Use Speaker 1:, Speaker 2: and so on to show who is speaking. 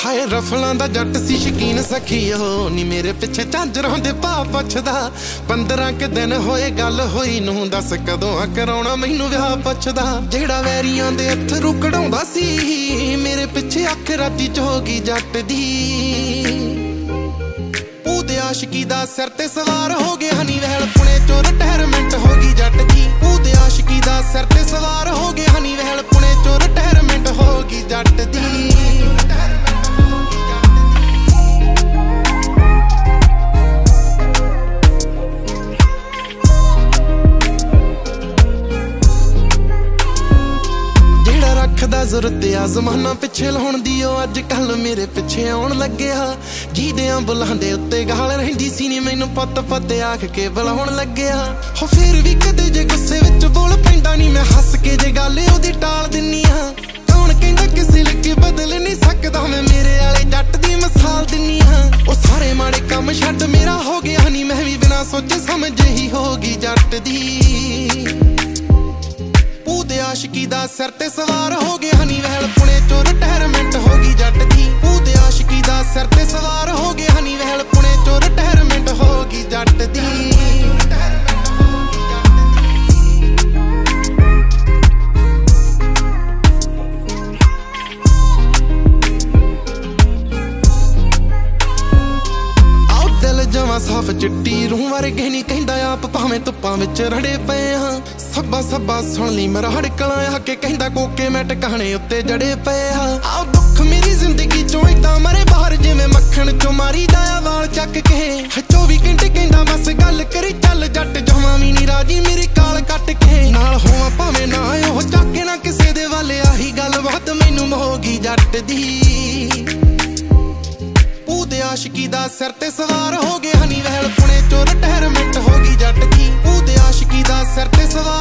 Speaker 1: ਹਾਏ ਰਫਲਾਂ ਦਾ ਜੱਟ ਸੀ ਸ਼ਕੀਨ ਸਖੀਓ ਨੀ ਮੇਰੇ ਪਿੱਛੇ ਝਾਂਜਰਾਂ ਦੇ ਭਾਅ ਪੁੱਛਦਾ 15 ਕੁ ਦਿਨ ਹੋਏ ਗੱਲ ਹੋਈ ਨੂੰ ਦੱਸ ਕਦੋਂ ਆ ਕਰਾਉਣਾ ਮੈਨੂੰ ਵਿਆਹ ਪੁੱਛਦਾ ਜਿਹੜਾ ਵੈਰੀਆਂ ਦੇ ਅਥਰੂ ਕਢਾਉਂਦਾ ਸੀ ਮੇਰੇ ਪਿੱਛੇ ਅੱਖ ਰਾਤੀ ਚ ਹੋ ਗਈ ਜੱਟ ਦੀ ਉਹਦੇ ਆਸ਼ਕੀ ਦਾ ਸਿਰ ਤੇ ਸਵਾਰ ਹੋ ਗਿਆ ਹਨੀ ਵਹਿਲ ਪੁਣੇ ਚੋਂ ਰਿਟਾਇਰਮੈਂਟ ਹੋ ਗਈ ਜੱਟ ਦੀ ਉਹਦੇ ਆਸ਼ਕੀ ਦਾ ਸਿਰ ਤੇ ਸਵਾਰ ਹੋ ਗਿਆ ਹਨੀ ਵਹਿਲ ਪੁਣੇ ਚੋਂ ਰਿਟਾਇਰਮੈਂਟ ਹੋ ਗਈ ਜੱਟ ਦੀ ਰੱਖਦਾ ਜ਼ਰੂਰਤ ਆ ਜ਼ਮਾਨਾ ਪਿੱਛੇ ਲਾਉਣ ਦੀ ਉਹ ਅੱਜ ਕੱਲ ਮੇਰੇ ਪਿੱਛੇ ਆਉਣ ਲੱਗਿਆ ਜੀਦਿਆਂ ਬੁਲਾਉਂਦੇ ਉੱਤੇ ਗਾਲ ਰਹਿੰਦੀ ਸੀ ਨੀ ਮੈਨੂੰ ਪੁੱਤ ਆਖ ਕੇ ਬੁਲਾਉਣ ਲੱਗਿਆ ਹੋ ਫਿਰ ਵੀ ਕਦੇ ਜੇ ਗੁੱਸੇ ਵਿੱਚ ਬੋਲ ਪੈਂਦਾ ਨੀ ਮੈਂ ਹੱਸ ਕੇ ਜੇ ਗੱਲ ਉਹਦੀ ਟਾਲ ਦਿੰਨੀ ਆ ਕੌਣ ਕਹਿੰਦਾ ਕਿਸੇ ਲੱਗੇ ਬਦਲ ਨਹੀਂ ਸਕਦਾ ਮੈਂ ਮੇਰੇ ਵਾਲੇ ਜੱਟ ਦੀ ਮਿਸਾਲ ਦਿੰਨੀ ਆ ਉਹ ਸਾਰੇ ਮਾੜੇ ਕੰਮ ਛੱਡ ਮੇਰਾ ਹੋ ਗਿਆ ਨੀ ਮੈਂ ਵੀ ਬਿਨਾਂ ਸੋਚੇ ਸਮਝੇ ਹੀ ਹੋ ਗਈ ਜੱਟ ਦੀ ਉਹਦੇ ਆਸ਼ਕੀ ਦਾ ਸਿਰ ਤੇ ਸਵਾਰ ਹੋ ਗਿਆ ਹਨੀ ਵਹਿਲ ਪੁਣੇ ਚੋਂ ਰਿਟਾਇਰਮੈਂਟ ਹੋ ਗਈ ਜੱਟ ਦੀ ਉਹਦੇ ਆਸ਼ਕੀ ਦਾ ਸਿਰ ਤੇ ਸਵਾਰ ਹੋ ਗਿਆ ਹਨੀ ਵਹਿਲ ਪੁਣੇ ਚੋਂ ਰਿਟਾਇਰਮੈਂਟ ਹੋ ਗਈ ਜੱਟ ਦੀ ਜਵਾਂ ਸਾਫ ਚਿੱਟੀ ਰੂਹ ਵਰਗੇ ਨਹੀਂ ਕਹਿੰਦਾ ਆਪ ਭਾਵੇਂ ਧੁੱਪਾਂ ਵਿੱਚ ਰੜੇ ਪਏ ਹਾਂ ਸੱਬਾ ਸੁਣ ਲਈ ਮੇਰਾ ਹੜਕਲਾਂ ਆ ਕੇ ਕਹਿੰਦਾ ਕੋਕੇ ਮੈਂ ਟਿਕਾਣੇ ਉੱਤੇ ਜੜੇ ਪਏ ਹਾਂ ਆਹ ਦੁੱਖ ਮੇਰੀ ਜ਼ਿੰਦਗੀ ਚੋਂ ਏਦਾਂ ਮਰੇ ਬਾਹਰ ਜਿਵੇਂ ਮੱਖਣ ਚੋਂ ਮਾਰੀ ਜਾਇਆ ਵਾਲ ਚੱਕ ਕੇ 24 ਘੰਟੇ ਕਹਿੰਦਾ ਬਸ ਗੱਲ ਕਰੀ ਚੱਲ ਜੱਟ ਜਮਾਂ ਵੀ ਨਹੀਂ ਰਾਜੀ ਮੇਰੀ ਕਾਲ ਕੱਟ ਕੇ ਨਾਲ ਹੋਵਾਂ ਭਾਵੇਂ ਨਾ ਉਹ ਚੱਕੇ ਨਾ ਕਿਸੇ ਦੇ ਵੱਲ ਆਹੀ ਗੱਲ ਬਾਤ ਮੈਨੂੰ ਹੋ ਗਈ ਜੱਟ ਦੀ ਉਹਦੇ ਆਸ਼ਕੀ ਦਾ ਸਿਰ ਤੇ ਸਵਾਰ ਹੋ ਗਿਆ ਹਨੀ ਵਹਿਲ ਪੁਣੇ ਚੋਂ ਰਿਟਾਇਰਮੈਂਟ ਹੋ ਗਈ ਜੱਟ ਦੀ ਉਹਦੇ ਆਸ਼ਕੀ ਦਾ ਸਿਰ ਤੇ ਸਵਾਰ